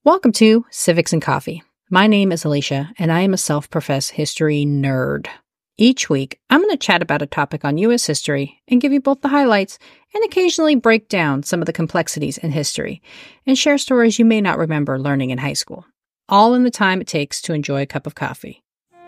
Welcome to Civics and Coffee. My name is Alicia, and I am a self-professed history nerd. Each week, I'm going to chat about a topic on U.S. history and give you both the highlights and occasionally break down some of the complexities in history and share stories you may not remember learning in high school, all in the time it takes to enjoy a cup of coffee.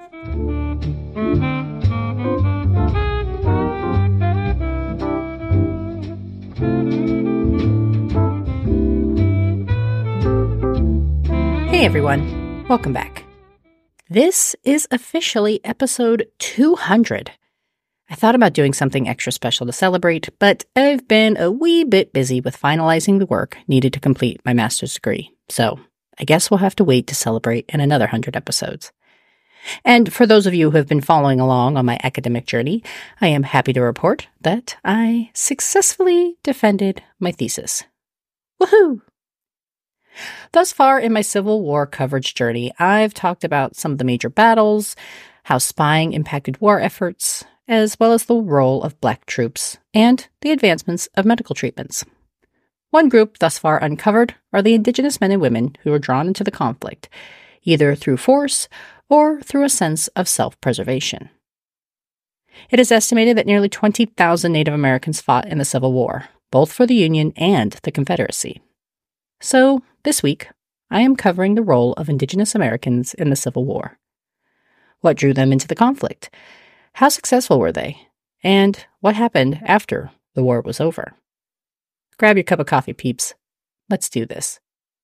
Hey everyone, welcome back. This is officially episode 200. I thought about doing something extra special to celebrate, but I've been a wee bit busy with finalizing the work needed to complete my master's degree, so I guess we'll have to wait to celebrate in another 100 episodes. And for those of you who have been following along on my academic journey, I am happy to report that I successfully defended my thesis. Woohoo! Thus far in my Civil War coverage journey, I've talked about some of the major battles, how spying impacted war efforts, as well as the role of Black troops and the advancements of medical treatments. One group thus far uncovered are the indigenous men and women who were drawn into the conflict, either through force or through a sense of self-preservation. It is estimated that nearly 20,000 Native Americans fought in the Civil War, both for the Union and the Confederacy. So, this week, I am covering the role of Indigenous Americans in the Civil War. What drew them into the conflict? How successful were they? And what happened after the war was over? Grab your cup of coffee, peeps. Let's do this.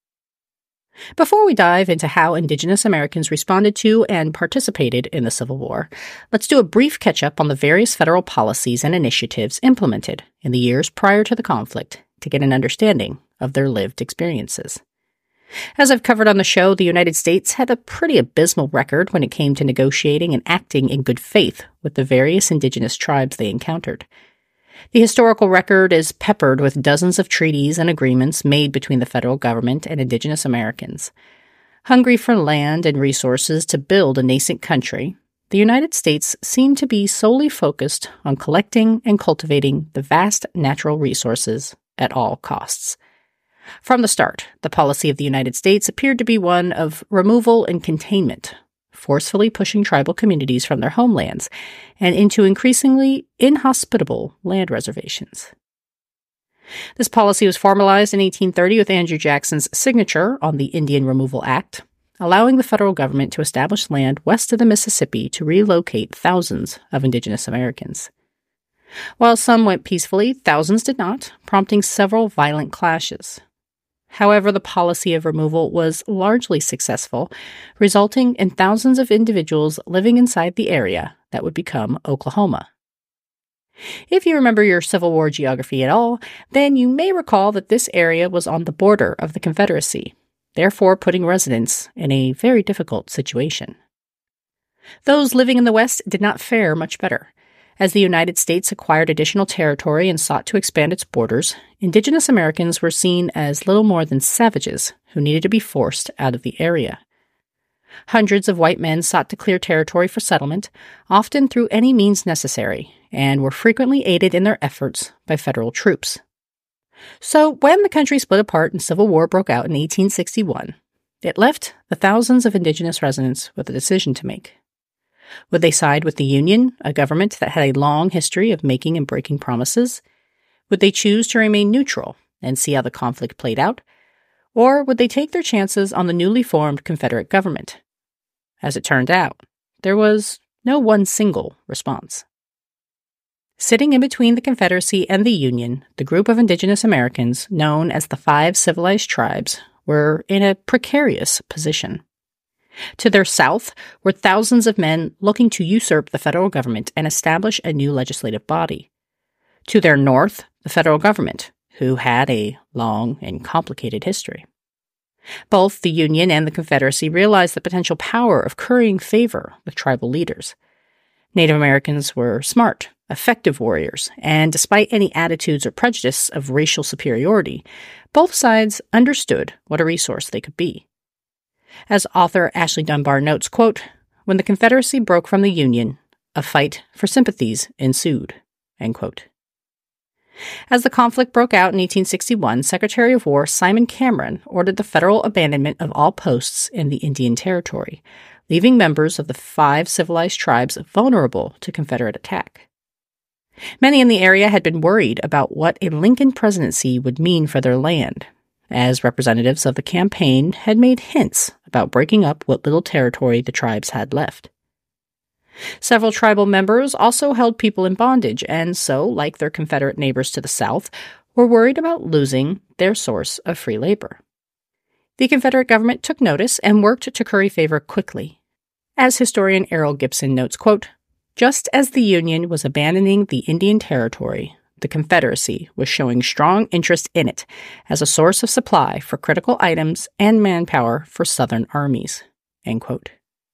Before we dive into how Indigenous Americans responded to and participated in the Civil War, let's do a brief catch-up on the various federal policies and initiatives implemented in the years prior to the conflict to get an understanding of their lived experiences. As I've covered on the show, the United States had a pretty abysmal record when it came to negotiating and acting in good faith with the various indigenous tribes they encountered. The historical record is peppered with dozens of treaties and agreements made between the federal government and Indigenous Americans. Hungry for land and resources to build a nascent country, the United States seemed to be solely focused on collecting and cultivating the vast natural resources at all costs. From the start, the policy of the United States appeared to be one of removal and containment, forcefully pushing tribal communities from their homelands and into increasingly inhospitable land reservations. This policy was formalized in 1830 with Andrew Jackson's signature on the Indian Removal Act, allowing the federal government to establish land west of the Mississippi to relocate thousands of Indigenous Americans. While some went peacefully, thousands did not, prompting several violent clashes. However, the policy of removal was largely successful, resulting in thousands of individuals living inside the area that would become Oklahoma. If you remember your Civil War geography at all, then you may recall that this area was on the border of the Confederacy, therefore putting residents in a very difficult situation. Those living in the West did not fare much better. As the United States acquired additional territory and sought to expand its borders, Indigenous Americans were seen as little more than savages who needed to be forced out of the area. Hundreds of white men sought to clear territory for settlement, often through any means necessary, and were frequently aided in their efforts by federal troops. So when the country split apart and civil war broke out in 1861, it left the thousands of Indigenous residents with a decision to make. Would they side with the Union, a government that had a long history of making and breaking promises? Would they choose to remain neutral and see how the conflict played out? Or would they take their chances on the newly formed Confederate government? As it turned out, there was no one single response. Sitting in between the Confederacy and the Union, the group of Indigenous Americans, known as the Five Civilized Tribes, were in a precarious position. To their south were thousands of men looking to usurp the federal government and establish a new legislative body. To their north, the federal government, who had a long and complicated history. Both the Union and the Confederacy realized the potential power of currying favor with tribal leaders. Native Americans were smart, effective warriors, and despite any attitudes or prejudice of racial superiority, both sides understood what a resource they could be. As author Ashley Dunbar notes, quote, "When the Confederacy broke from the Union, a fight for sympathies ensued," end quote. As the conflict broke out in 1861, Secretary of War Simon Cameron ordered the federal abandonment of all posts in the Indian Territory, leaving members of the 5 civilized tribes vulnerable to Confederate attack. Many in the area had been worried about what a Lincoln presidency would mean for their land, as representatives of the campaign had made hints about breaking up what little territory the tribes had left. Several tribal members also held people in bondage, and so, like their Confederate neighbors to the south, were worried about losing their source of free labor. The Confederate government took notice and worked to curry favor quickly. As historian Errol Gibson notes, quote, "Just as the Union was abandoning the Indian Territory, the Confederacy was showing strong interest in it as a source of supply for critical items and manpower for Southern armies." End quote.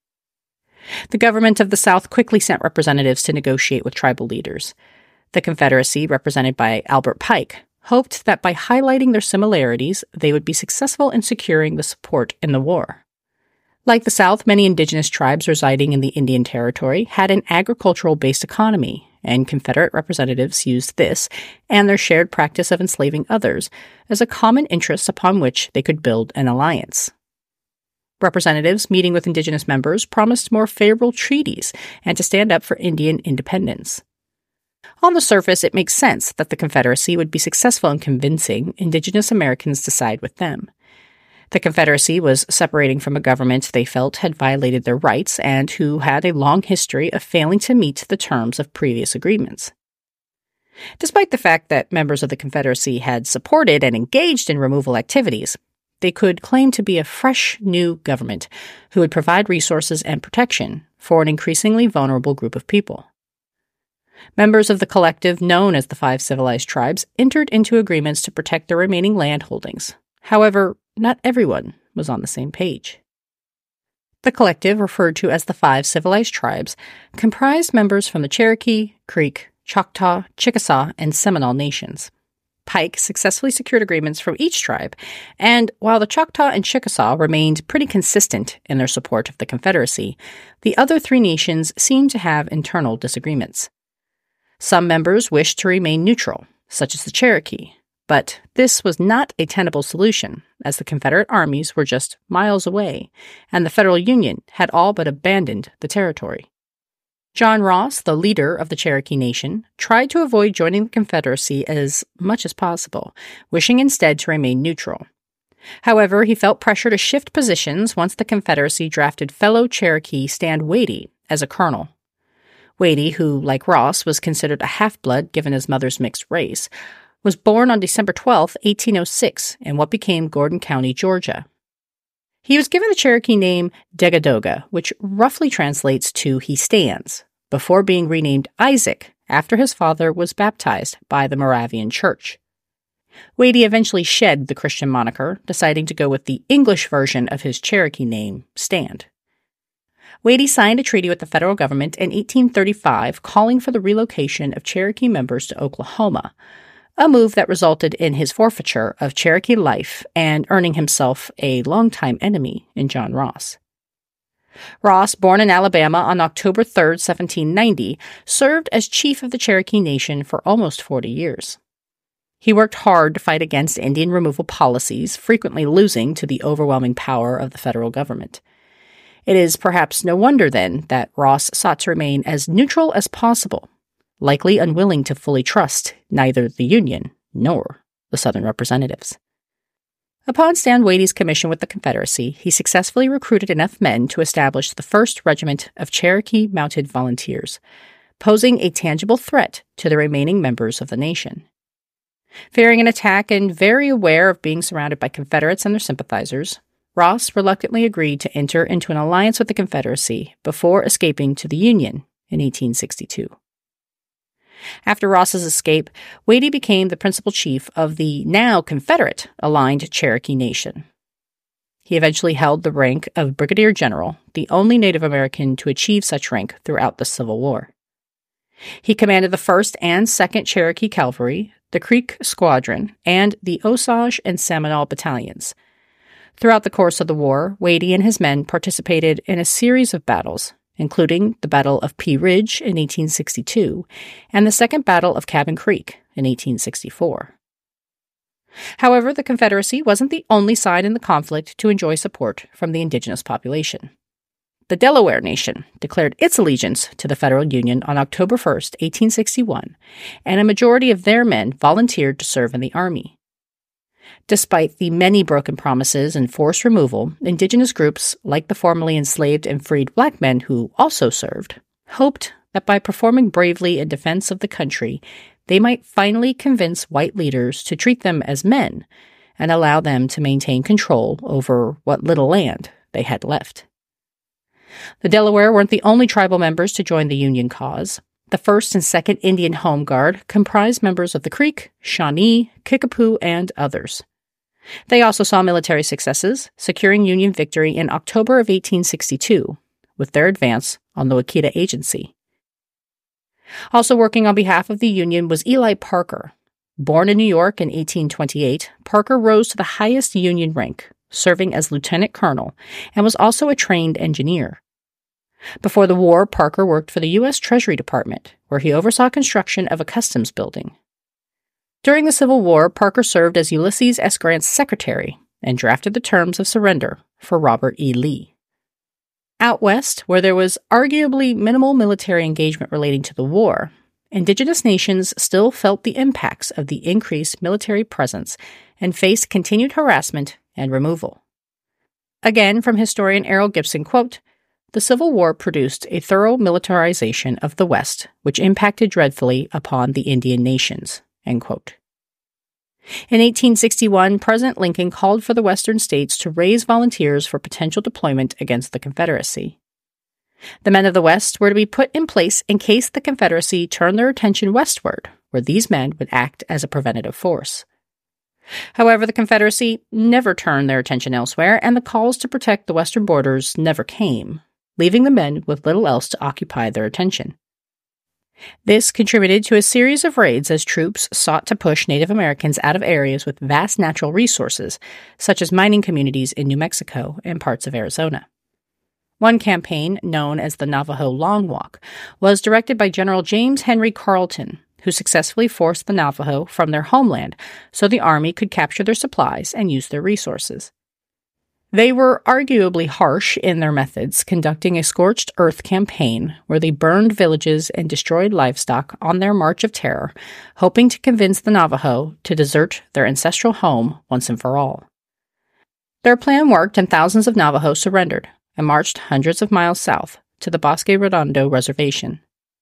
The government of the South quickly sent representatives to negotiate with tribal leaders. The Confederacy, represented by Albert Pike, hoped that by highlighting their similarities, they would be successful in securing the support in the war. Like the South, many indigenous tribes residing in the Indian Territory had an agricultural-based economy, and Confederate representatives used this and their shared practice of enslaving others as a common interest upon which they could build an alliance. Representatives meeting with indigenous members promised more favorable treaties and to stand up for Indian independence. On the surface, it makes sense that the Confederacy would be successful in convincing indigenous Americans to side with them. The Confederacy was separating from a government they felt had violated their rights and who had a long history of failing to meet the terms of previous agreements. Despite the fact that members of the Confederacy had supported and engaged in removal activities, they could claim to be a fresh, new government who would provide resources and protection for an increasingly vulnerable group of people. Members of the collective known as the 5 Civilized Tribes entered into agreements to protect their remaining land holdings. However, not everyone was on the same page. The collective, referred to as the 5 Civilized Tribes, comprised members from the Cherokee, Creek, Choctaw, Chickasaw, and Seminole nations. Pike successfully secured agreements from each tribe, and while the Choctaw and Chickasaw remained pretty consistent in their support of the Confederacy, the other 3 nations seemed to have internal disagreements. Some members wished to remain neutral, such as the Cherokee, but this was not a tenable solution, as the Confederate armies were just miles away, and the Federal Union had all but abandoned the territory. John Ross, the leader of the Cherokee Nation, tried to avoid joining the Confederacy as much as possible, wishing instead to remain neutral. However, he felt pressure to shift positions once the Confederacy drafted fellow Cherokee Stand Watie as a colonel. Watie, who, like Ross, was considered a half-blood given his mother's mixed race, was born on December 12, 1806, in what became Gordon County, Georgia. He was given the Cherokee name Degadoga, which roughly translates to "he stands," before being renamed Isaac after his father was baptized by the Moravian Church. Watie eventually shed the Christian moniker, deciding to go with the English version of his Cherokee name, Stand. Watie signed a treaty with the federal government in 1835 calling for the relocation of Cherokee members to Oklahoma, a move that resulted in his forfeiture of Cherokee life and earning himself a longtime enemy in John Ross. Ross, born in Alabama on October 3, 1790, served as chief of the Cherokee Nation for almost 40 years. He worked hard to fight against Indian removal policies, frequently losing to the overwhelming power of the federal government. It is perhaps no wonder, then, that Ross sought to remain as neutral as possible, likely unwilling to fully trust neither the Union nor the Southern representatives. Upon Stand Watie's commission with the Confederacy, he successfully recruited enough men to establish the 1st Regiment of Cherokee Mounted Volunteers, posing a tangible threat to the remaining members of the nation. Fearing an attack and very aware of being surrounded by Confederates and their sympathizers, Ross reluctantly agreed to enter into an alliance with the Confederacy before escaping to the Union in 1862. After Ross's escape, Watie became the principal chief of the now Confederate-aligned Cherokee Nation. He eventually held the rank of Brigadier General, the only Native American to achieve such rank throughout the Civil War. He commanded the 1st and 2nd Cherokee Cavalry, the Creek Squadron, and the Osage and Seminole battalions. Throughout the course of the war, Watie and his men participated in a series of battles, including the Battle of Pea Ridge in 1862 and the Second Battle of Cabin Creek in 1864. However, the Confederacy wasn't the only side in the conflict to enjoy support from the indigenous population. The Delaware Nation declared its allegiance to the Federal Union on October 1, 1861, and a majority of their men volunteered to serve in the Army. Despite the many broken promises and forced removal, indigenous groups, like the formerly enslaved and freed black men who also served, hoped that by performing bravely in defense of the country, they might finally convince white leaders to treat them as men and allow them to maintain control over what little land they had left. The Delaware weren't the only tribal members to join the Union cause. The 1st and 2nd Indian Home Guard comprised members of the Creek, Shawnee, Kickapoo, and others. They also saw military successes, securing Union victory in October of 1862, with their advance on the Wakita Agency. Also working on behalf of the Union was Eli Parker. Born in New York in 1828, Parker rose to the highest Union rank, serving as lieutenant colonel, and was also a trained engineer. Before the war, Parker worked for the U.S. Treasury Department, where he oversaw construction of a customs building. During the Civil War, Parker served as Ulysses S. Grant's secretary and drafted the terms of surrender for Robert E. Lee. Out west, where there was arguably minimal military engagement relating to the war, indigenous nations still felt the impacts of the increased military presence and faced continued harassment and removal. Again, from historian Errol Gibson, quote, "The Civil War produced a thorough militarization of the West, which impacted dreadfully upon the Indian nations." End quote. In 1861, President Lincoln called for the Western states to raise volunteers for potential deployment against the Confederacy. The men of the West were to be put in place in case the Confederacy turned their attention westward, where these men would act as a preventative force. However, the Confederacy never turned their attention elsewhere, and the calls to protect the western borders never came, leaving the men with little else to occupy their attention. This contributed to a series of raids as troops sought to push Native Americans out of areas with vast natural resources, such as mining communities in New Mexico and parts of Arizona. One campaign, known as the Navajo Long Walk, was directed by General James Henry Carleton, who successfully forced the Navajo from their homeland so the Army could capture their supplies and use their resources. They were arguably harsh in their methods, conducting a scorched earth campaign where they burned villages and destroyed livestock on their march of terror, hoping to convince the Navajo to desert their ancestral home once and for all. Their plan worked, and thousands of Navajo surrendered and marched hundreds of miles south to the Bosque Redondo Reservation.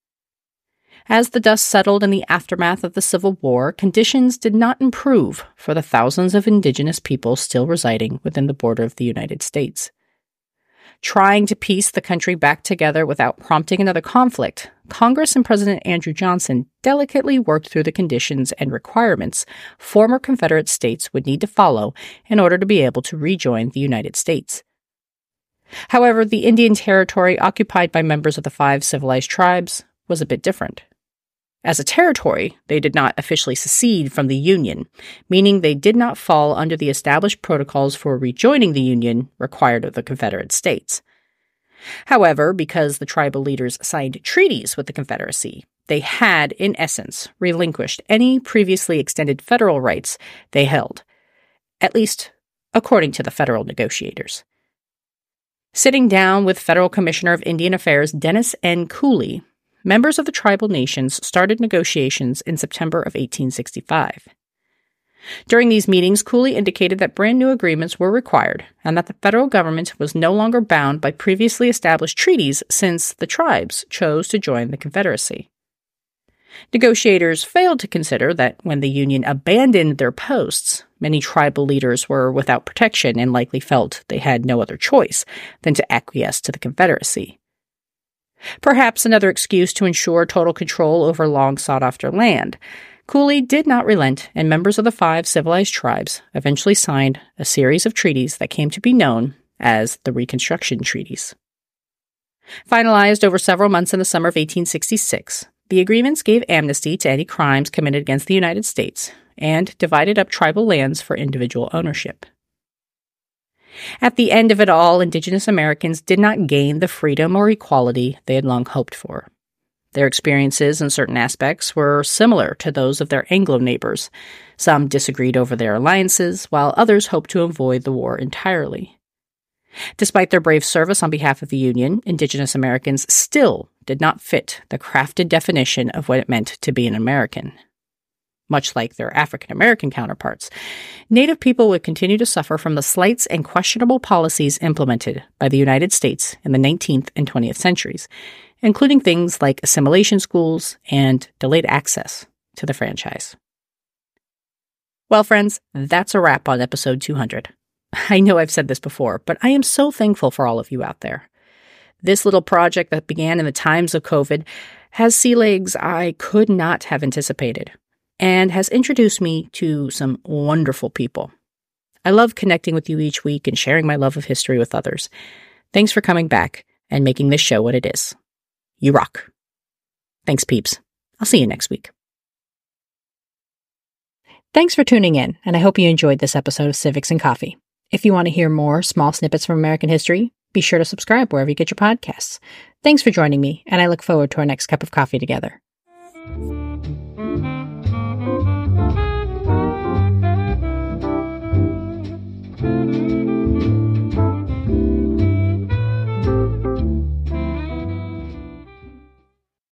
As the dust settled in the aftermath of the Civil War, conditions did not improve for the thousands of indigenous people still residing within the border of the United States. Trying to piece the country back together without prompting another conflict, Congress and President Andrew Johnson delicately worked through the conditions and requirements former Confederate states would need to follow in order to be able to rejoin the United States. However, the Indian Territory occupied by members of the 5 civilized tribes was a bit different. As a territory, they did not officially secede from the Union, meaning they did not fall under the established protocols for rejoining the Union required of the Confederate States. However, because the tribal leaders signed treaties with the Confederacy, they had, in essence, relinquished any previously extended federal rights they held, at least according to the federal negotiators. Sitting down with Federal Commissioner of Indian Affairs Dennis N. Cooley, members of the tribal nations started negotiations in September of 1865. During these meetings, Cooley indicated that brand new agreements were required and that the federal government was no longer bound by previously established treaties since the tribes chose to join the Confederacy. Negotiators failed to consider that when the Union abandoned their posts, many tribal leaders were without protection and likely felt they had no other choice than to acquiesce to the Confederacy. Perhaps another excuse to ensure total control over long sought-after land, Cooley did not relent, and members of the 5 civilized tribes eventually signed a series of treaties that came to be known as the Reconstruction Treaties. Finalized over several months in the summer of 1866, the agreements gave amnesty to any crimes committed against the United States and divided up tribal lands for individual ownership. At the end of it all, indigenous Americans did not gain the freedom or equality they had long hoped for. Their experiences in certain aspects were similar to those of their Anglo neighbors. Some disagreed over their alliances, while others hoped to avoid the war entirely. Despite their brave service on behalf of the Union, Indigenous Americans still did not fit the crafted definition of what it meant to be an American. Much like their African American counterparts, Native people would continue to suffer from the slights and questionable policies implemented by the United States in the 19th and 20th centuries, including things like assimilation schools and delayed access to the franchise. Well, friends, that's a wrap on episode 200. I know I've said this before, but I am so thankful for all of you out there. This little project that began in the times of COVID has sea legs I could not have anticipated, and has introduced me to some wonderful people. I love connecting with you each week and sharing my love of history with others. Thanks for coming back and making this show what it is. You rock. Thanks, peeps. I'll see you next week. Thanks for tuning in, and I hope you enjoyed this episode of Civics and Coffee. If you want to hear more small snippets from American history, be sure to subscribe wherever you get your podcasts. Thanks for joining me, and I look forward to our next cup of coffee together.